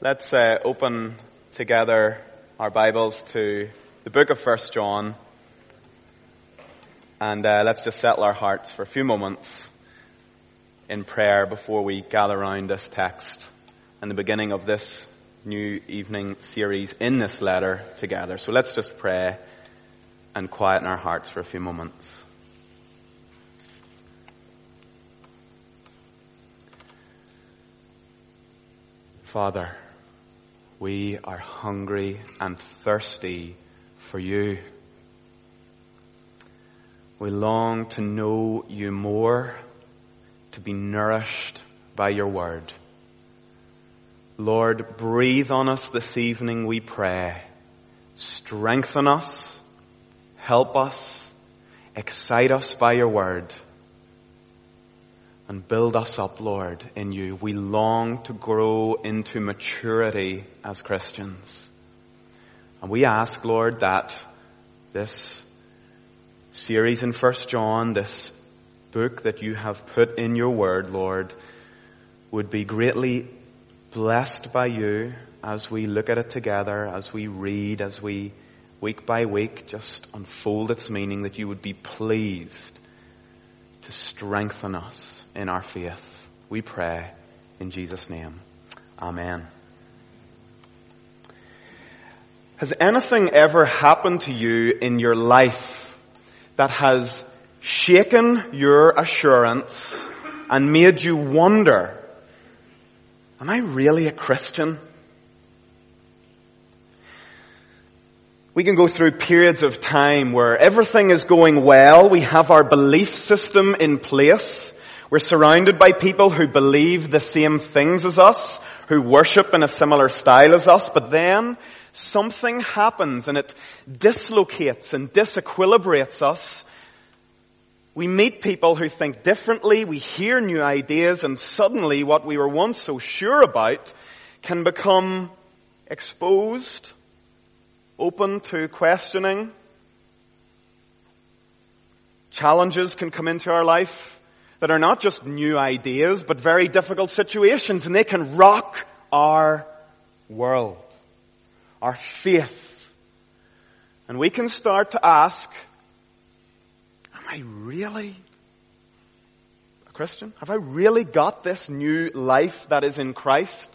Let's open together our Bibles to the book of 1 John. And let's just settle our hearts for a few moments in prayer before we gather around this text and the beginning of this new evening series in this letter together. So let's just pray and quieten our hearts for a few moments. Father, we are hungry and thirsty for you. We long to know you more, to be nourished by your word. Lord, breathe on us this evening, we pray. Strengthen us, help us, excite us by your word, and build us up, Lord, in you. We long to grow into maturity as Christians. And we ask, Lord, that this series in 1 John, this book that you have put in your word, Lord, would be greatly blessed by you as we look at it together, as we read, as we week by week just unfold its meaning, that you would be pleased to strengthen us in our faith. We pray in Jesus' name. Amen. Has anything ever happened to you in your life that has shaken your assurance and made you wonder, am I really a Christian? We can go through periods of time where everything is going well. We have our belief system in place. We're surrounded by people who believe the same things as us, who worship in a similar style as us, but then something happens and it dislocates and disequilibrates us. We meet people who think differently, we hear new ideas, and suddenly what we were once so sure about can become exposed, open to questioning. Challenges can come into our life that are not just new ideas, but very difficult situations, and they can rock our world, our faith. And we can start to ask, am I really a Christian? Have I really got this new life that is in Christ?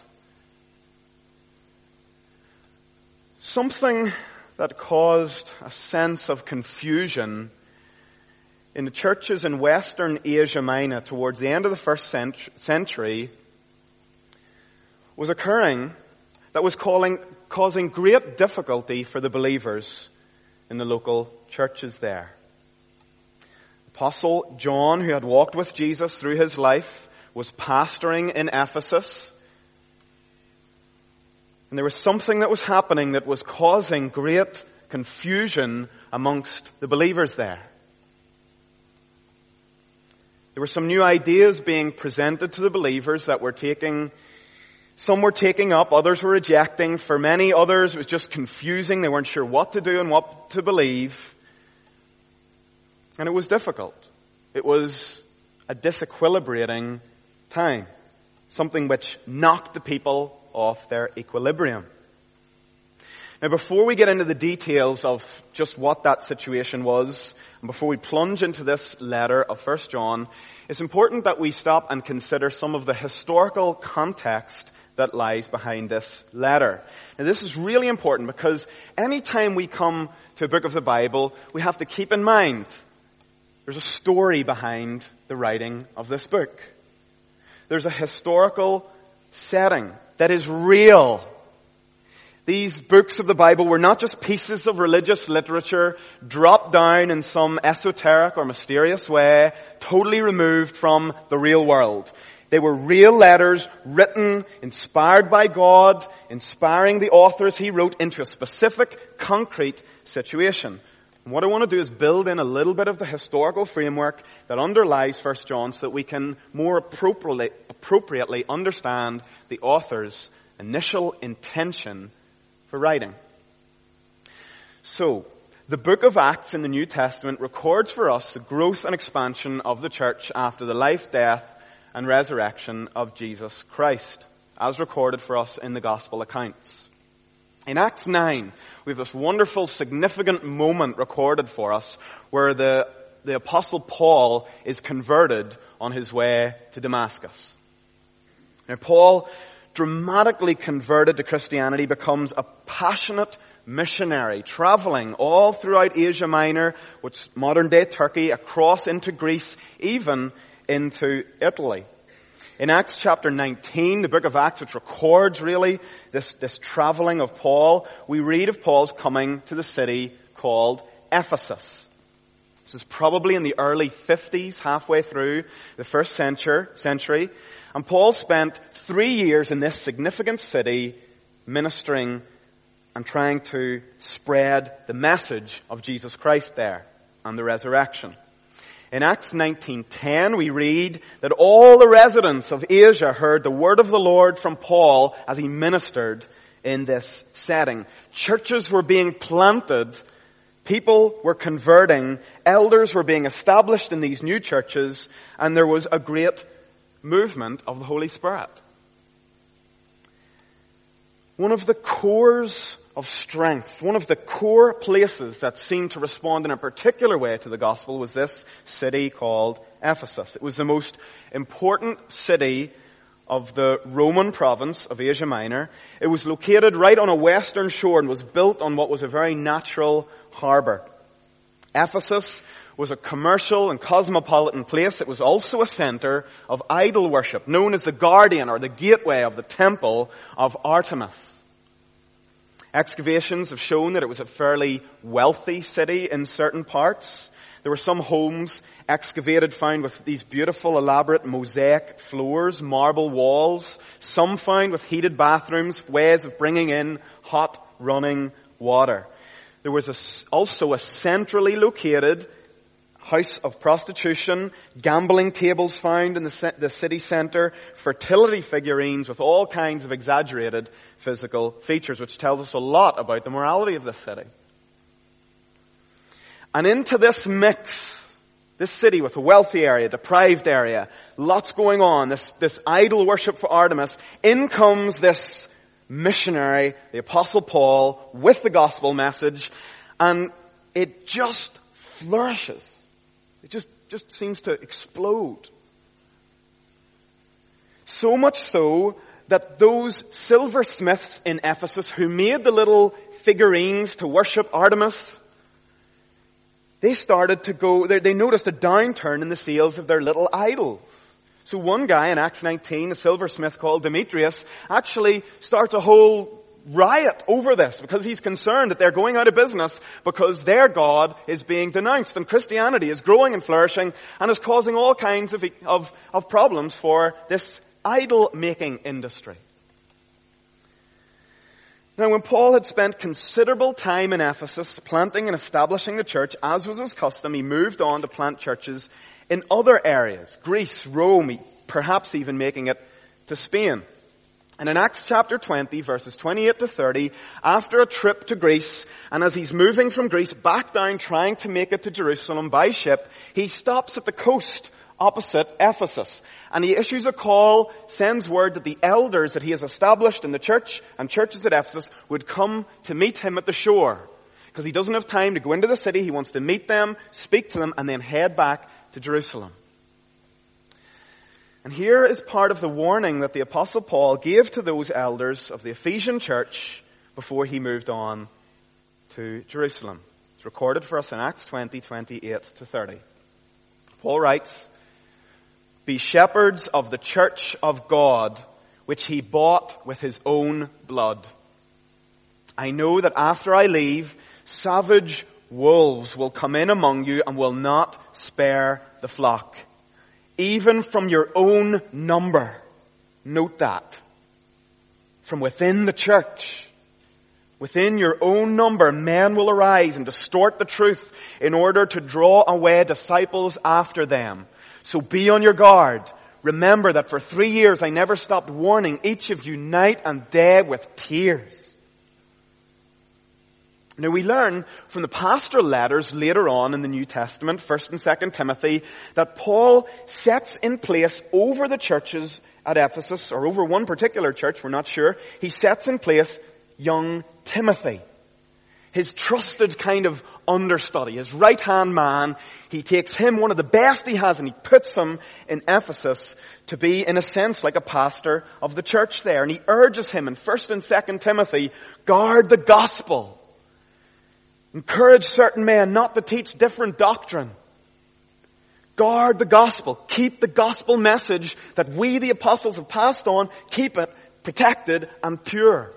Something that caused a sense of confusion in the churches in Western Asia Minor towards the end of the first century was occurring that was causing great difficulty for the believers in the local churches there. Apostle John, who had walked with Jesus through his life, was pastoring in Ephesus. And there was something that was happening that was causing great confusion amongst the believers there. There were some new ideas being presented to the believers that some were taking up, others were rejecting. For many others, it was just confusing. They weren't sure what to do and what to believe. And it was difficult. It was a disequilibrating time. Something which knocked the people off their equilibrium. Now, before we get into the details of just what that situation was, and before we plunge into this letter of 1 John, it's important that we stop and consider some of the historical context that lies behind this letter. Now, this is really important because anytime we come to a book of the Bible, we have to keep in mind there's a story behind the writing of this book. There's a historical setting that is real. These books of the Bible were not just pieces of religious literature dropped down in some esoteric or mysterious way, totally removed from the real world. They were real letters written, inspired by God, inspiring the authors he wrote into a specific, concrete situation. And what I want to do is build in a little bit of the historical framework that underlies 1 John so that we can more appropriately understand the author's initial intention for writing. So, the book of Acts in the New Testament records for us the growth and expansion of the church after the life, death, and resurrection of Jesus Christ. as recorded for us in the gospel accounts. In Acts 9, we have this wonderful, significant moment recorded for us where the Apostle Paul is converted on his way to Damascus. Now, Paul, dramatically converted to Christianity, becomes a passionate missionary, traveling all throughout Asia Minor, which is modern-day Turkey, across into Greece, even into Italy. In Acts chapter 19, the book of Acts, which records really this traveling of Paul, we read of Paul's coming to the city called Ephesus. This is probably in the early 50s, halfway through the first century. And Paul spent 3 years in this significant city ministering and trying to spread the message of Jesus Christ there and the resurrection. In Acts 19:10, we read that all the residents of Asia heard the word of the Lord from Paul as he ministered in this setting. Churches were being planted, people were converting, elders were being established in these new churches, and there was a great movement of the Holy Spirit. One of the cores of strength, one of the core places that seemed to respond in a particular way to the gospel was this city called Ephesus. It was the most important city of the Roman province of Asia Minor. It was located right on a western shore and was built on what was a very natural harbor. Ephesus was a commercial and cosmopolitan place. It was also a center of idol worship, known as the guardian or the gateway of the temple of Artemis. Excavations have shown that it was a fairly wealthy city in certain parts. There were some homes excavated found with these beautiful, elaborate mosaic floors, marble walls. Some found with heated bathrooms, ways of bringing in hot, running water. There was also a centrally located house of prostitution, gambling tables found in the city center, fertility figurines with all kinds of exaggerated physical features, which tells us a lot about the morality of this city. And into this mix, this city with a wealthy area, deprived area, lots going on, this idol worship for Artemis, in comes this missionary, the Apostle Paul, with the gospel message, and it just flourishes. It just seems to explode. So much so that those silversmiths in Ephesus who made the little figurines to worship Artemis, they noticed a downturn in the sales of their little idols. So one guy in Acts 19, a silversmith called Demetrius, actually starts a whole riot over this because he's concerned that they're going out of business because their God is being denounced and Christianity is growing and flourishing and is causing all kinds of problems for this idol-making industry. Now, when Paul had spent considerable time in Ephesus planting and establishing the church, as was his custom, he moved on to plant churches in other areas, Greece, Rome, perhaps even making it to Spain. And in Acts chapter 20, verses 28 to 30, after a trip to Greece, and as he's moving from Greece back down trying to make it to Jerusalem by ship, he stops at the coast opposite Ephesus. And he issues a call, sends word that the elders that he has established in the church and churches at Ephesus would come to meet him at the shore. Because he doesn't have time to go into the city, he wants to meet them, speak to them, and then head back to Jerusalem. And here is part of the warning that the Apostle Paul gave to those elders of the Ephesian church before he moved on to Jerusalem. It's recorded for us in Acts 20, 28 to 30. Paul writes, "Be shepherds of the church of God, which he bought with his own blood. I know that after I leave, savage wolves will come in among you and will not spare the flock. Even from your own number," note that, from within the church, within your own number, men will arise and distort the truth in order to draw away disciples after them. So be on your guard. Remember that for 3 years I never stopped warning each of you night and day with tears. Now we learn from the pastoral letters later on in the New Testament, 1st and 2nd Timothy, that Paul sets in place over the churches at Ephesus, or over one particular church, we're not sure, he sets in place young Timothy. His trusted kind of understudy, his right-hand man. He takes him, one of the best he has, and he puts him in Ephesus to be, in a sense, like a pastor of the church there. And he urges him in 1st and 2nd Timothy, guard the gospel. Encourage certain men not to teach different doctrine. Guard the gospel. Keep the gospel message that we, the apostles, have passed on. Keep it protected and pure.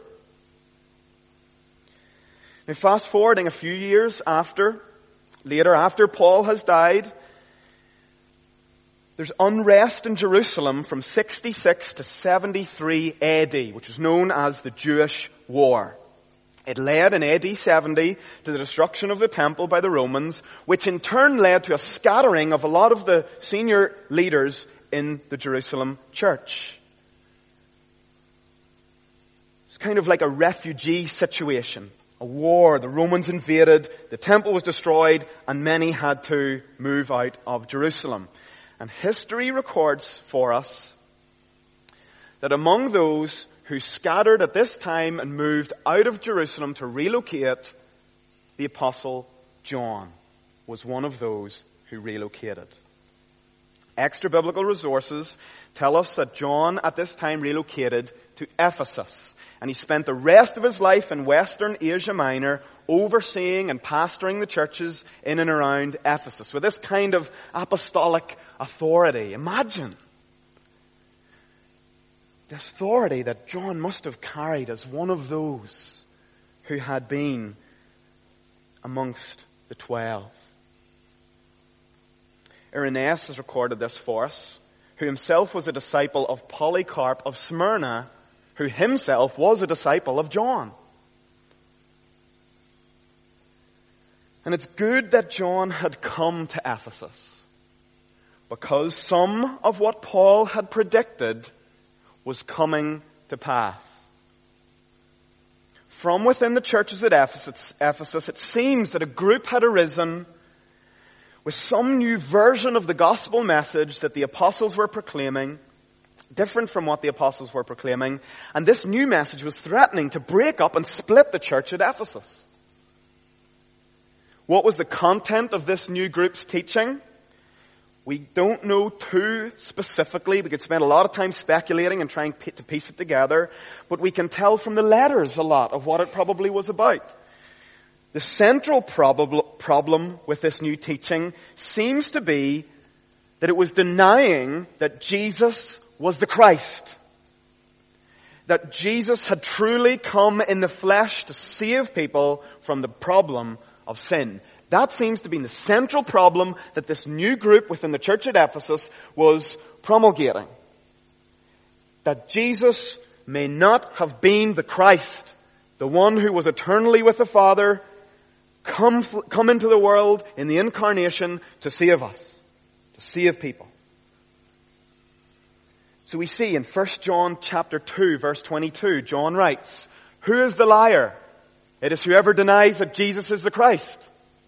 Now fast forwarding a few years later after Paul has died, there's unrest in Jerusalem from 66 to 73 AD, which is known as the Jewish War. It led in AD 70 to the destruction of the temple by the Romans, which in turn led to a scattering of a lot of the senior leaders in the Jerusalem church. It's kind of like a refugee situation. A war, the Romans invaded, the temple was destroyed, and many had to move out of Jerusalem. And history records for us that among those who scattered at this time and moved out of Jerusalem to relocate, the Apostle John was one of those who relocated. Extra biblical resources tell us that John at this time relocated to Ephesus. And he spent the rest of his life in Western Asia Minor overseeing and pastoring the churches in and around Ephesus with this kind of apostolic authority. Imagine the authority that John must have carried as one of those who had been amongst the 12. Irenaeus has recorded this for us, who himself was a disciple of Polycarp of Smyrna, who himself was a disciple of John. And it's good that John had come to Ephesus, because some of what Paul had predicted was coming to pass. From within the churches at Ephesus, it seems that a group had arisen with some new version of the gospel message that the apostles were proclaiming, different from what the apostles were proclaiming, and this new message was threatening to break up and split the church at Ephesus. What was the content of this new group's teaching? We don't know too specifically. We could spend a lot of time speculating and trying to piece it together, but we can tell from the letters a lot of what it probably was about. The central problem with this new teaching seems to be that it was denying that Jesus was the Christ. That Jesus had truly come in the flesh to save people from the problem of sin. That seems to be the central problem that this new group within the church at Ephesus was promulgating. That Jesus may not have been the Christ, the one who was eternally with the Father, come into the world in the incarnation to save us, to save people. So we see in 1 John chapter 2 verse 22, John writes, "Who is the liar? It is whoever denies that Jesus is the Christ."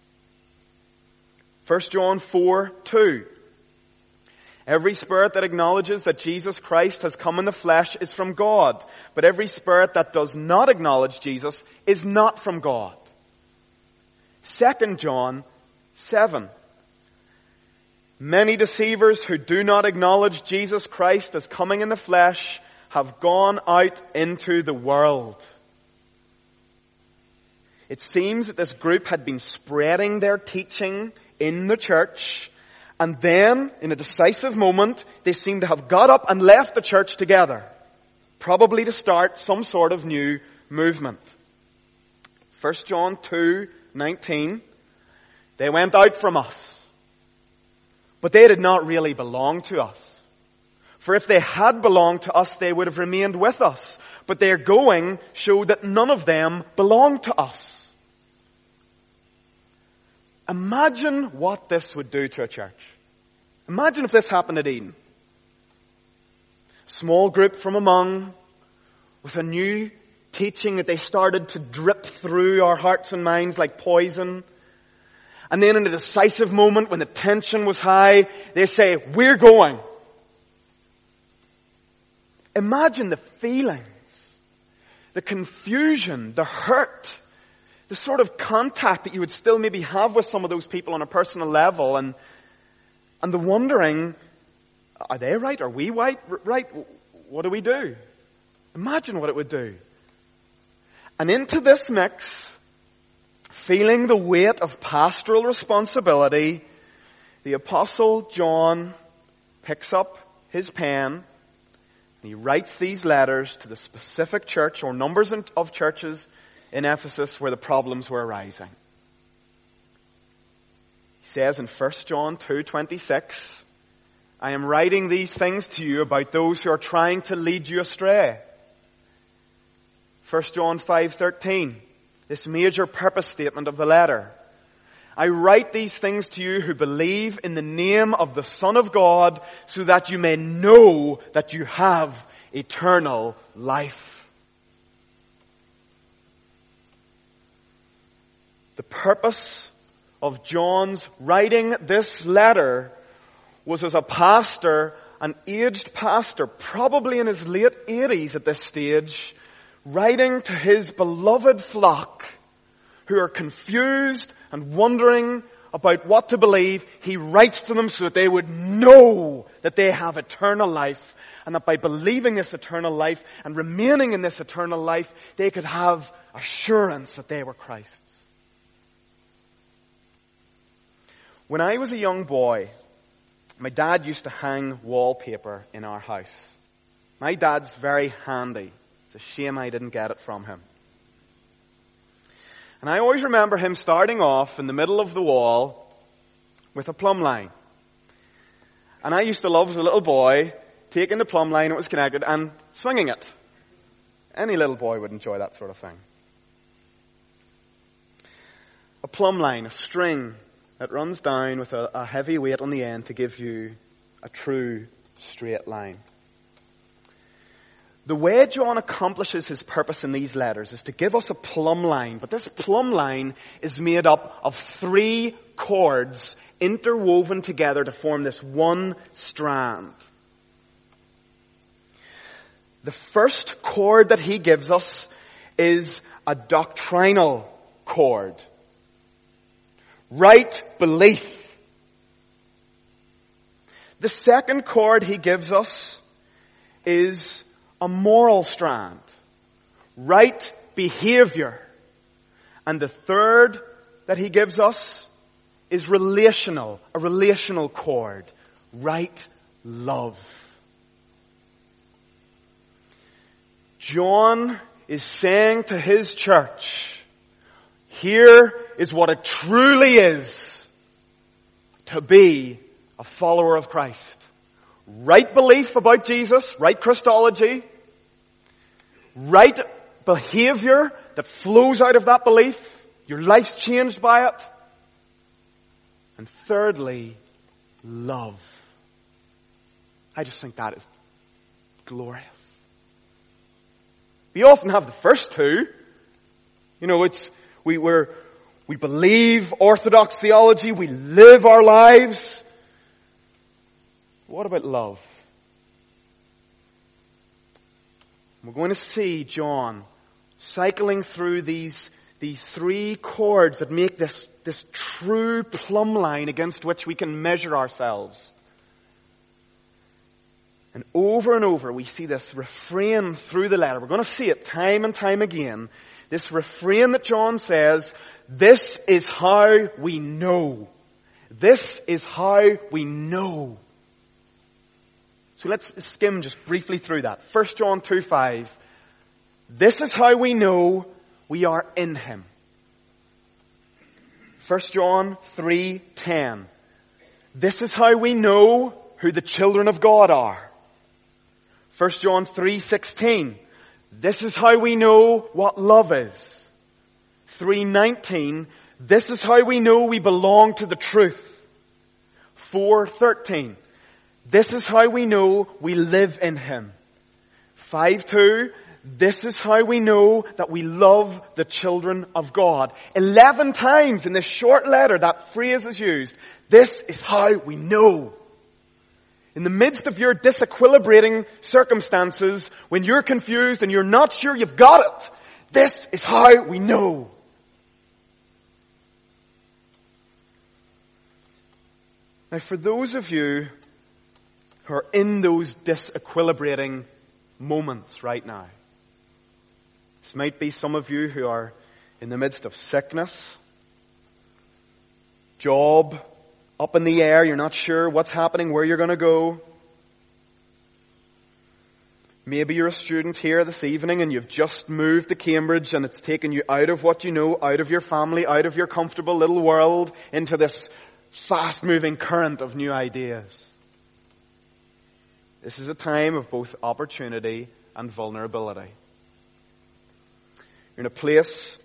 1 John 4:2, "Every spirit that acknowledges that Jesus Christ has come in the flesh is from God, but every spirit that does not acknowledge Jesus is not from God." 2 John 7, "Many deceivers who do not acknowledge Jesus Christ as coming in the flesh have gone out into the world." It seems that this group had been spreading their teaching in the church, and then, in a decisive moment, they seem to have got up and left the church together, probably to start some sort of new movement. 1 John 2:19, "They went out from us, but they did not really belong to us. For if they had belonged to us, they would have remained with us. But their going showed that none of them belonged to us." Imagine what this would do to a church. Imagine if this happened at Eden. Small group from among, with a new teaching that they started to drip through our hearts and minds like poison. And then in a decisive moment when the tension was high, they say, we're going. Imagine the feelings, the confusion, the hurt, the sort of contact that you would still maybe have with some of those people on a personal level, and the wondering, are they right? Are we right? What do we do? Imagine what it would do. And into this mix, feeling the weight of pastoral responsibility, the Apostle John picks up his pen and he writes these letters to the specific church or numbers of churches in Ephesus where the problems were arising. He says in 1 John 2:26, I am writing these things to you about those who are trying to lead you astray. 1 John 5:13, this major purpose statement of the letter. I write these things to you who believe in the name of the Son of God so that you may know that you have eternal life. The purpose of John's writing this letter was as a pastor, an aged pastor, probably in his late 80s at this stage, writing to his beloved flock who are confused and wondering about what to believe. He writes to them so that they would know that they have eternal life, and that by believing this eternal life and remaining in this eternal life, they could have assurance that they were Christ's. When I was a young boy, my dad used to hang wallpaper in our house. My dad's very handy. It's a shame I didn't get it from him. And I always remember him starting off in the middle of the wall with a plumb line. And I used to love, as a little boy, taking the plumb line that was connected and swinging it. Any little boy would enjoy that sort of thing. A plumb line, a string that runs down with a heavy weight on the end to give you a true straight line. The way John accomplishes his purpose in these letters is to give us a plumb line, but this plumb line is made up of 3 cords interwoven together to form this one strand. The first cord that he gives us is a doctrinal cord. Right belief. The second cord he gives us is a moral strand. Right behavior. And the third that he gives us is relational. A relational cord. Right love. John is saying to his church, here is what it truly is to be a follower of Christ. Right belief about Jesus, right Christology, right behavior that flows out of that belief, your life's changed by it, and thirdly, love. I just think that is glorious. We often have the first two. You know, we believe orthodox theology, we live our lives. What about love? We're going to see John cycling through these 3 cords that make this true plumb line against which we can measure ourselves. And over we see this refrain through the letter. We're going to see it time and time again. This refrain that John says, this is how we know. This is how we know. So let's skim just briefly through that. 1 John 2:5. This is how we know we are in Him. 1 John 3:10. This is how we know who the children of God are. 1 John 3:16. This is how we know what love is. 3:19. This is how we know we belong to the truth. 4:13. This is how we know we live in Him. 5:2. This is how we know that we love the children of God. 11 times in this short letter that phrase is used. This is how we know. In the midst of your disequilibrating circumstances, when you're confused and you're not sure you've got it, this is how we know. Now, for those of you who are in those disequilibrating moments right now, this might be some of you who are in the midst of sickness, job, up in the air, you're not sure what's happening, where you're going to go. Maybe you're a student here this evening and you've just moved to Cambridge and it's taken you out of what you know, out of your family, out of your comfortable little world, into this fast-moving current of new ideas. This is a time of both opportunity and vulnerability. You're in a place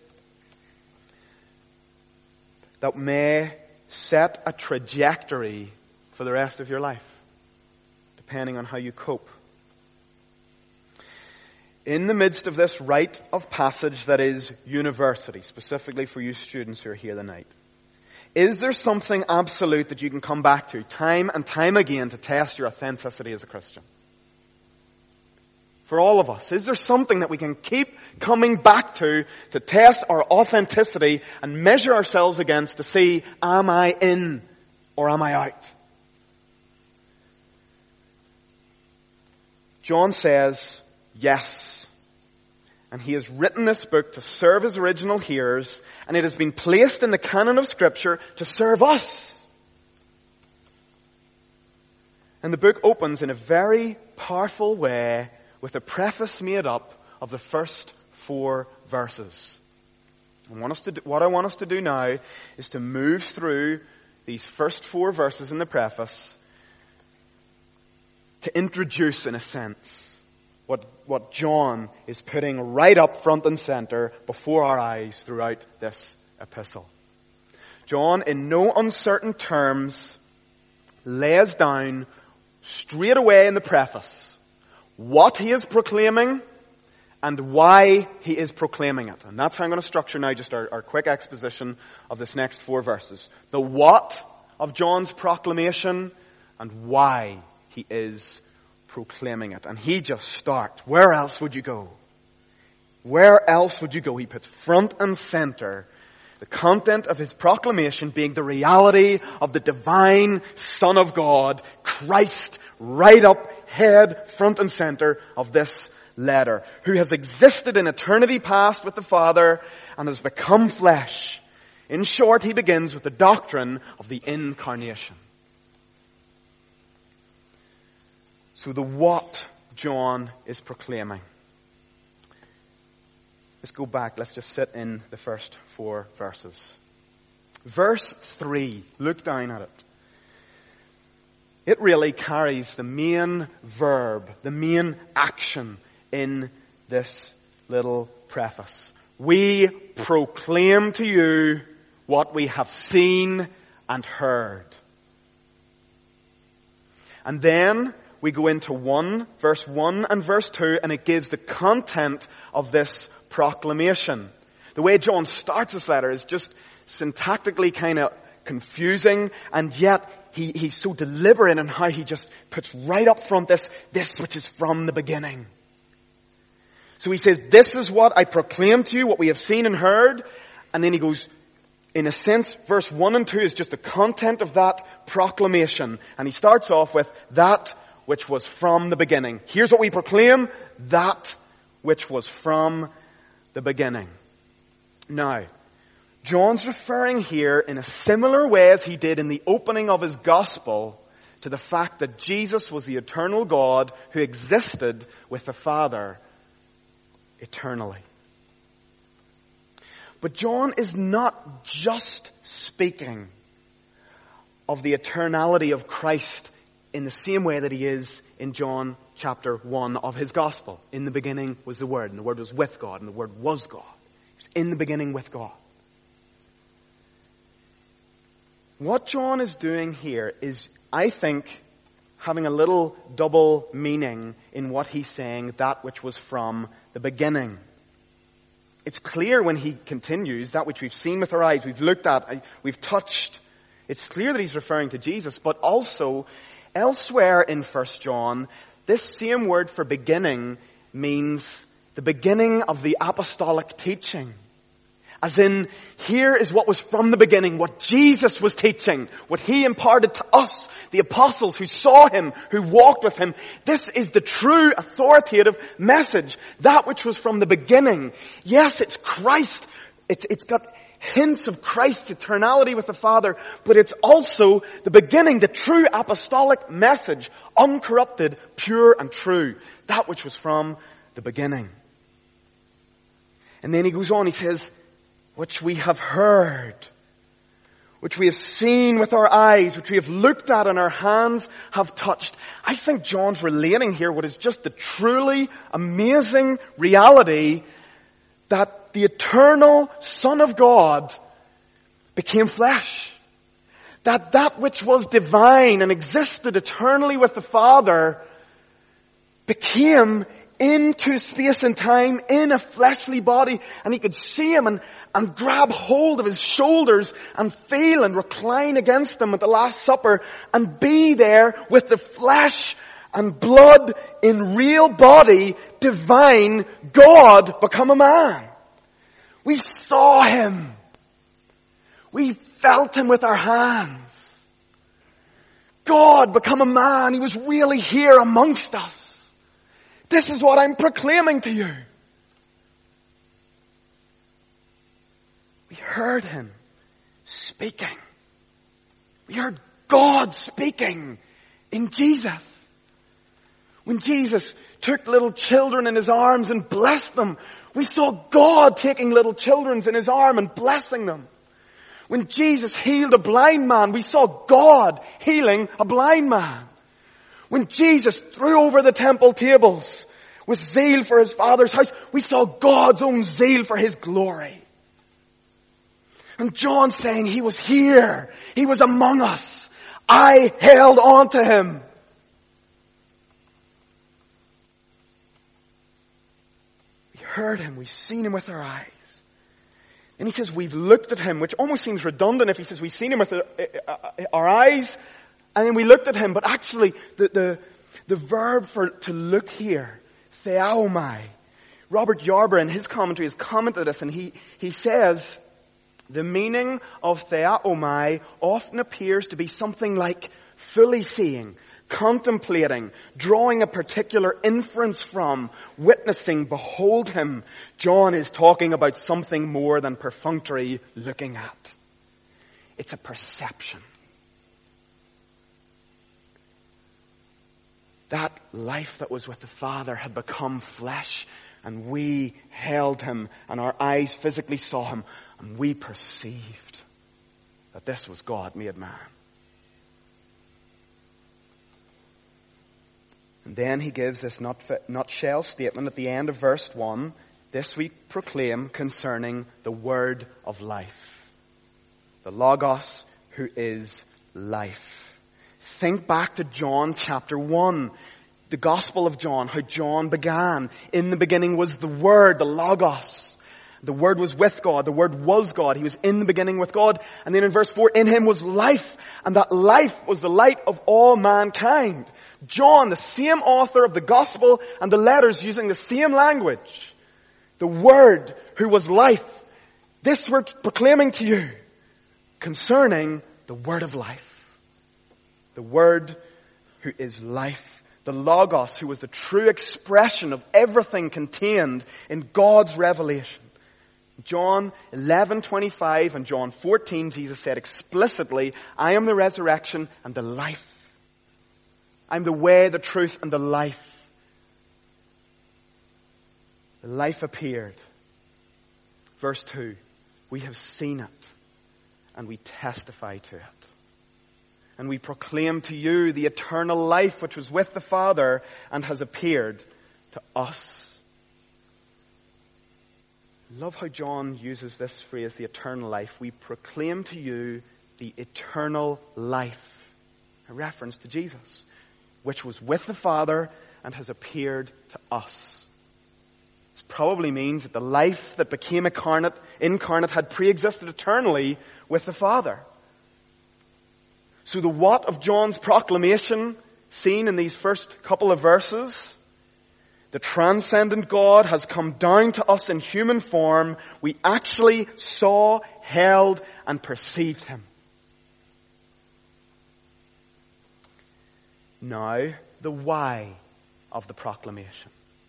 that may set a trajectory for the rest of your life, depending on how you cope. In the midst of this rite of passage that is university, specifically for you students who are here tonight, is there something absolute that you can come back to time and time again to test your authenticity as a Christian? For all of us, is there something that we can keep coming back to test our authenticity and measure ourselves against to see, am I in or am I out? John says, yes. And he has written this book to serve his original hearers, and it has been placed in the canon of Scripture to serve us. And the book opens in a very powerful way with a preface made up of the first 4 verses. And what I want us to do now is to move through these first 4 verses in the preface to introduce, in a sense, what John is putting right up front and center before our eyes throughout this epistle. John, in no uncertain terms, lays down straight away in the preface what he is proclaiming and why he is proclaiming it. And that's how I'm going to structure now just our quick exposition of this next 4 verses. The what of John's proclamation and why he is proclaiming it. And he just starts. Where else would you go? Where else would you go? He puts front and center the content of his proclamation being the reality of the divine Son of God, Christ, right up head, front and center of this letter, who has existed in eternity past with the Father and has become flesh. In short, he begins with the doctrine of the incarnation. So the what John is proclaiming. Let's go back. Let's just sit in the first 4 verses. Verse 3. Look down at it. It really carries the main verb, the main action in this little preface. We proclaim to you what we have seen and heard. And then we go into verse 1 and verse 2, and it gives the content of this proclamation. The way John starts this letter is just syntactically kind of confusing, and yet he's so deliberate in how he just puts right up front this which is from the beginning. So he says, this is what I proclaim to you, what we have seen and heard, and then he goes, in a sense, verse 1 and 2 is just the content of that proclamation, and he starts off with that which was from the beginning. Here's what we proclaim, that which was from the beginning. Now, John's referring here in a similar way as he did in the opening of his gospel to the fact that Jesus was the eternal God who existed with the Father eternally. But John is not just speaking of the eternality of Christ in the same way that he is in John chapter 1 of his gospel. In the beginning was the Word, and the Word was with God, and the Word was God. He was in the beginning with God. What John is doing here is, I think, having a little double meaning in what he's saying, that which was from the beginning. It's clear when he continues, that which we've seen with our eyes, we've looked at, we've touched. It's clear that he's referring to Jesus, but also elsewhere in 1 John, this same word for beginning means the beginning of the apostolic teaching. As in, here is what was from the beginning, what Jesus was teaching, what he imparted to us, the apostles who saw him, who walked with him. This is the true authoritative message, that which was from the beginning. Yes, it's Christ. It's got hints of Christ's eternality with the Father, but it's also the beginning, the true apostolic message, uncorrupted, pure and true, that which was from the beginning. And then he goes on, he says, which we have heard, which we have seen with our eyes, which we have looked at and our hands have touched. I think John's relating here what is just the truly amazing reality that the eternal Son of God became flesh. That which was divine and existed eternally with the Father became into space and time in a fleshly body, and he could see him and grab hold of his shoulders and feel and recline against him at the Last Supper and be there with the flesh and blood in real body, divine God become a man. We saw him. We felt him with our hands. God become a man. He was really here amongst us. This is what I'm proclaiming to you. We heard him speaking. We heard God speaking in Jesus. When Jesus took little children in his arms and blessed them, we saw God taking little children in his arm and blessing them. When Jesus healed a blind man, we saw God healing a blind man. When Jesus threw over the temple tables with zeal for his Father's house, we saw God's own zeal for his glory. And John's saying he was here. He was among us. I held on to him. We heard him. We've seen him with our eyes. And he says we've looked at him, which almost seems redundant if he says we've seen him with our eyes and then we looked at him. But actually the verb for to look here, theaomai, Robert Yarber in his commentary has commented this, and he says the meaning of theaomai often appears to be something like fully seeing, contemplating, drawing a particular inference from, witnessing, behold him. John is talking about something more than perfunctory looking at. It's a perception. That life that was with the Father had become flesh, and we held him, and our eyes physically saw him, and we perceived that this was God made man. And then he gives this nutshell statement at the end of verse 1. This we proclaim concerning the word of life. The Logos, who is life. Think back to John chapter 1. The Gospel of John, how John began. In the beginning was the Word, the Logos. The Word was with God. The Word was God. He was in the beginning with God. And then in verse 4, in him was life. And that life was the light of all mankind. John, the same author of the Gospel and the letters, using the same language. The Word who was life. This we're proclaiming to you concerning the Word of life. The Word who is life. The Logos, who was the true expression of everything contained in God's revelation. John 11:25 and John 14, Jesus said explicitly, I am the resurrection and the life. I'm the way, the truth, and the life. The life appeared. Verse 2, we have seen it and we testify to it. And we proclaim to you the eternal life which was with the Father and has appeared to us. I love how John uses this phrase, the eternal life. We proclaim to you the eternal life. A reference to Jesus, which was with the Father and has appeared to us. This probably means that the life that became incarnate had pre-existed eternally with the Father. So the what of John's proclamation, seen in these first couple of verses, the transcendent God has come down to us in human form. We actually saw, held, and perceived him. Now, the why of the proclamation.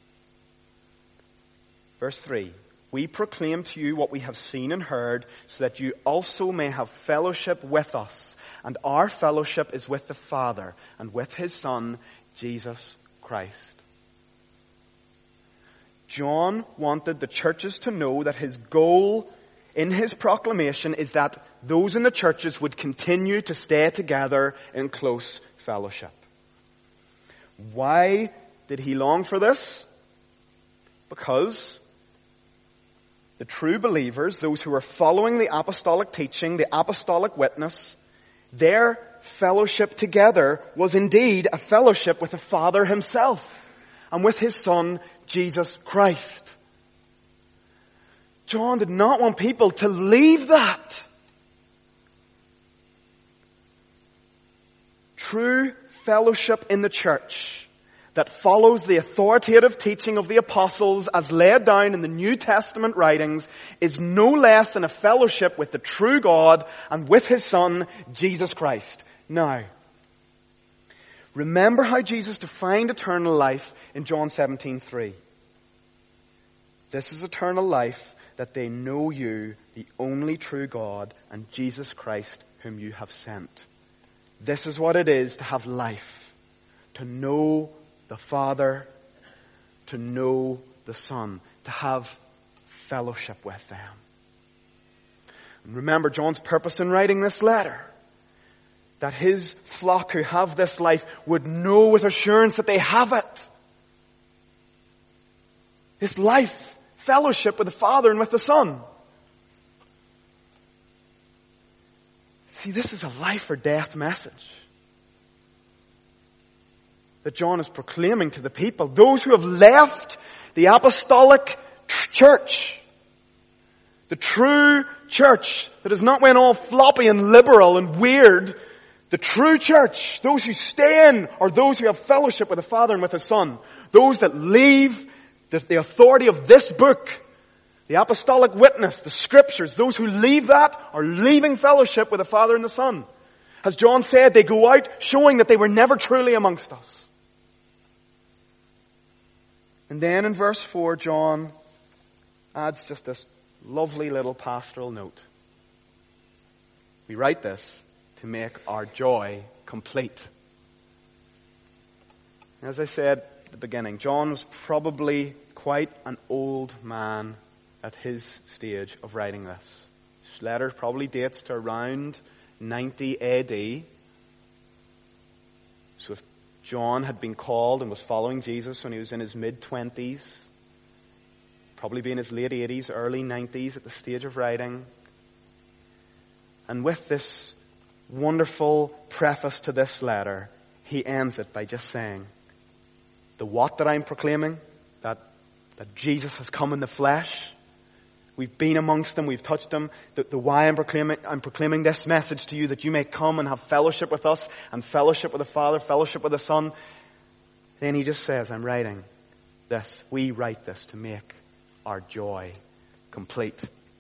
Verse 3. We proclaim to you what we have seen and heard, so that you also may have fellowship with us. And our fellowship is with the Father and with his Son, Jesus Christ. John wanted the churches to know that his goal in his proclamation is that those in the churches would continue to stay together in close fellowship. Why did he long for this? Because the true believers, those who are following the apostolic teaching, the apostolic witness, their fellowship together was indeed a fellowship with the Father himself and with his Son, Jesus Christ. John did not want people to leave that. True fellowship in the church that follows the authoritative teaching of the apostles as laid down in the New Testament writings is no less than a fellowship with the true God and with his Son, Jesus Christ. Now, remember how Jesus defined eternal life in John 17:3. This is eternal life, that they know you, the only true God, and Jesus Christ, whom you have sent. This is what it is to have life, to know the Father, to know the Son, to have fellowship with them. And remember John's purpose in writing this letter, that his flock who have this life would know with assurance that they have it. This life, fellowship with the Father and with the Son. See, this is a life or death message that John is proclaiming to the people. Those who have left the apostolic church, the true church that has not went all floppy and liberal and weird. The true church, those who stay in, are those who have fellowship with the Father and with the Son. Those that leave the authority of this book, the apostolic witness, the scriptures, those who leave that are leaving fellowship with the Father and the Son. As John said, they go out showing that they were never truly amongst us. And then in verse 4, John adds just this lovely little pastoral note. We write this to make our joy complete. As I said at the beginning, John was probably quite an old man at his stage of writing this. This letter probably dates to around 90 AD. So if John had been called and was following Jesus when he was in his mid-20s, probably be in his late 80s, early 90s at the stage of writing. And with this wonderful preface to this letter, he ends it by just saying, the what that I'm proclaiming, that Jesus has come in the flesh, we've been amongst them, we've touched them, the why I'm proclaiming this message to you, that you may come and have fellowship with us, and fellowship with the Father, fellowship with the Son. Then he just says, I'm writing this, we write this to make our joy complete.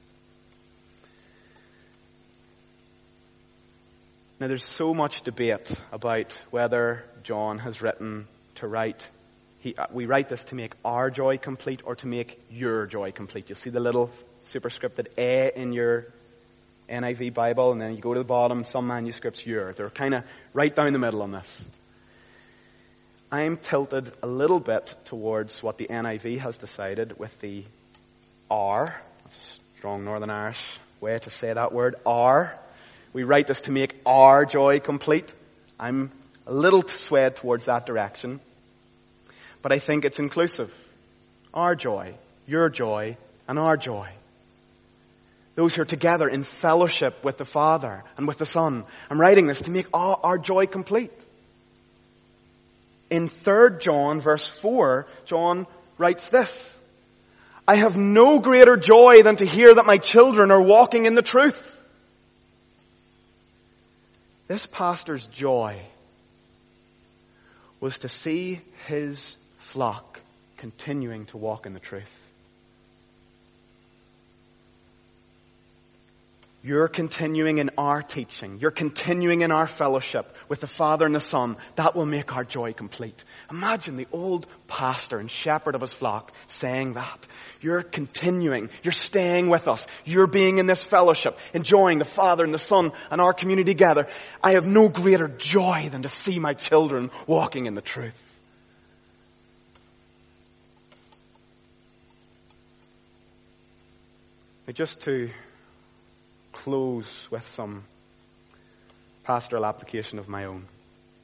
Now there's so much debate about whether John has written to write, we write this to make our joy complete or to make your joy complete. You'll see the little superscripted A in your NIV Bible, and then you go to the bottom, some manuscripts your. They're kind of right down the middle on this. I'm tilted a little bit towards what the NIV has decided with the R. That's a strong Northern Irish way to say that word, R. We write this to make our joy complete. I'm a little swayed towards that direction. But I think it's inclusive. Our joy, your joy, and our joy. Those who are together in fellowship with the Father and with the Son. I'm writing this to make our joy complete. In 3 John verse 4, John writes this. I have no greater joy than to hear that my children are walking in the truth. This pastor's joy was to see his flock continuing to walk in the truth. You're continuing in our teaching. You're continuing in our fellowship with the Father and the Son. That will make our joy complete. Imagine the old pastor and shepherd of his flock saying that. You're continuing. You're staying with us. You're being in this fellowship, enjoying the Father and the Son and our community together. I have no greater joy than to see my children walking in the truth. Just to close with some pastoral application of my own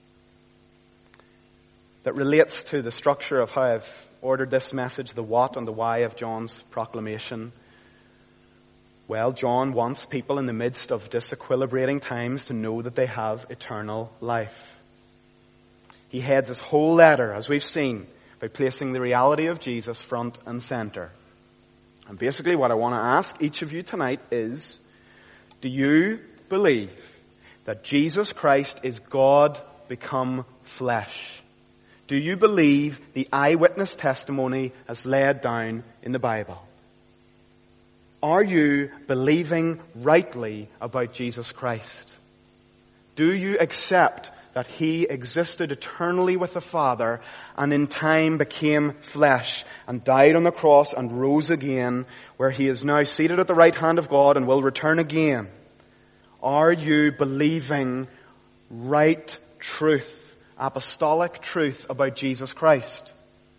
that relates to the structure of how I've ordered this message, the what and the why of John's proclamation. Well, John wants people in the midst of disequilibrating times to know that they have eternal life. He heads his whole letter, as we've seen, by placing the reality of Jesus front and center. And basically what I want to ask each of you tonight is, do you believe that Jesus Christ is God become flesh? Do you believe the eyewitness testimony as laid down in the Bible? Are you believing rightly about Jesus Christ? Do you accept that He existed eternally with the Father and in time became flesh and died on the cross and rose again, where He is now seated at the right hand of God and will return again? Are you believing right truth, apostolic truth about Jesus Christ?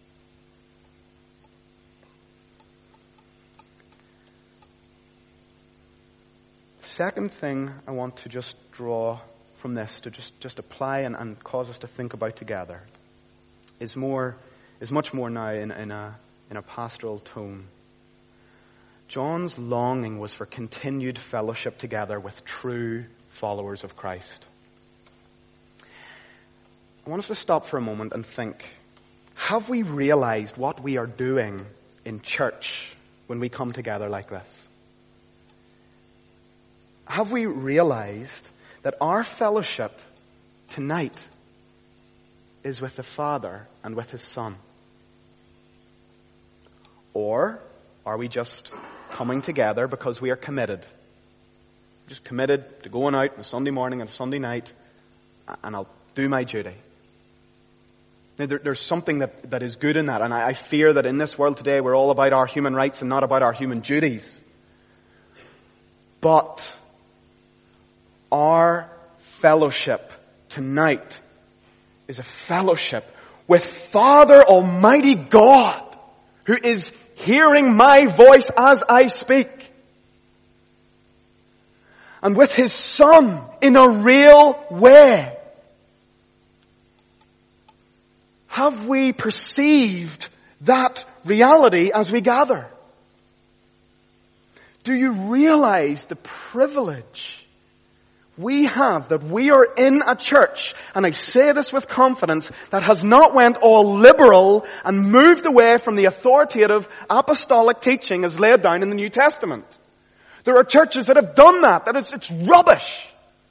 The second thing I want to just draw from this, to just apply and cause us to think about together, is much more now in a pastoral tone. John's longing was for continued fellowship together with true followers of Christ. I want us to stop for a moment and think, have we realized what we are doing in church when we come together like this? Have we realized that our fellowship tonight is with the Father and with His Son? Or are we just coming together because we are committed? Just committed to going out on a Sunday morning and a Sunday night, and I'll do my duty. Now, there's something that is good in that, and I fear that in this world today we're all about our human rights and not about our human duties. But our fellowship tonight is a fellowship with Father Almighty God, who is hearing my voice as I speak, and with His Son in a real way. Have we perceived that reality as we gather? Do you realize the privilege we have that we are in a church, and I say this with confidence, that has not went all liberal and moved away from the authoritative apostolic teaching as laid down in the New Testament? There are churches that have done that it's rubbish.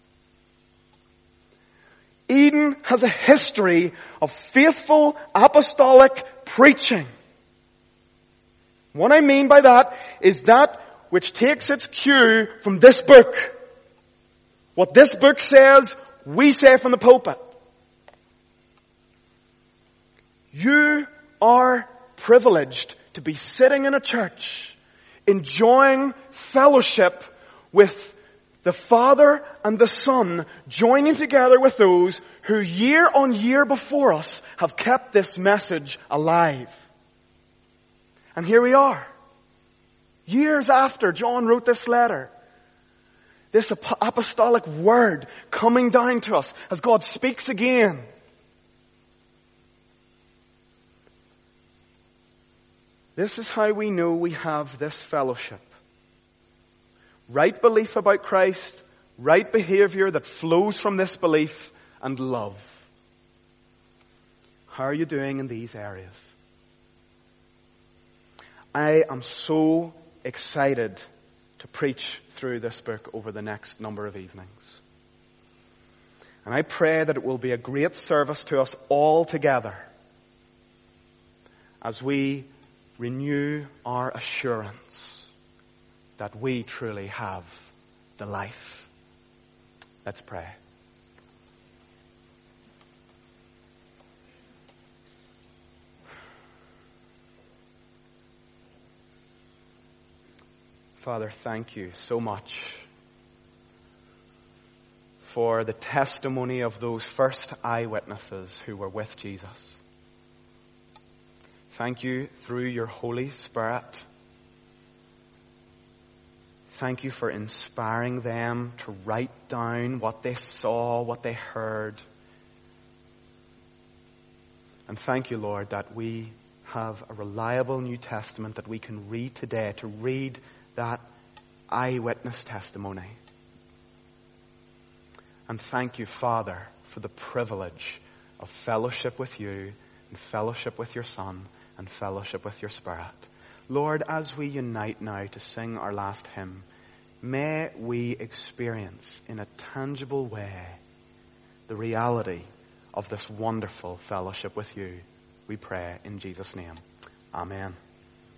Eden has a history of faithful apostolic preaching. What I mean by that is that which takes its cue from this book. What this book says, we say from the pulpit. You are privileged to be sitting in a church, enjoying fellowship with the Father and the Son, joining together with those who year on year before us have kept this message alive. And here we are, years after John wrote this letter. This apostolic word coming down to us as God speaks again. This is how we know we have this fellowship. Right belief about Christ, right behavior that flows from this belief, and love. How are you doing in these areas? I am so excited to preach through this book over the next number of evenings. And I pray that it will be a great service to us all together as we renew our assurance that we truly have the life. Let's pray. Father, thank you so much for the testimony of those first eyewitnesses who were with Jesus. Thank you through your Holy Spirit. Thank you for inspiring them to write down what they saw, what they heard. And thank you, Lord, that we have a reliable New Testament that we can read today, to read that eyewitness testimony. And thank you, Father, for the privilege of fellowship with you and fellowship with your Son and fellowship with your Spirit. Lord, as we unite now to sing our last hymn, may we experience in a tangible way the reality of this wonderful fellowship with you. We pray in Jesus' name. Amen.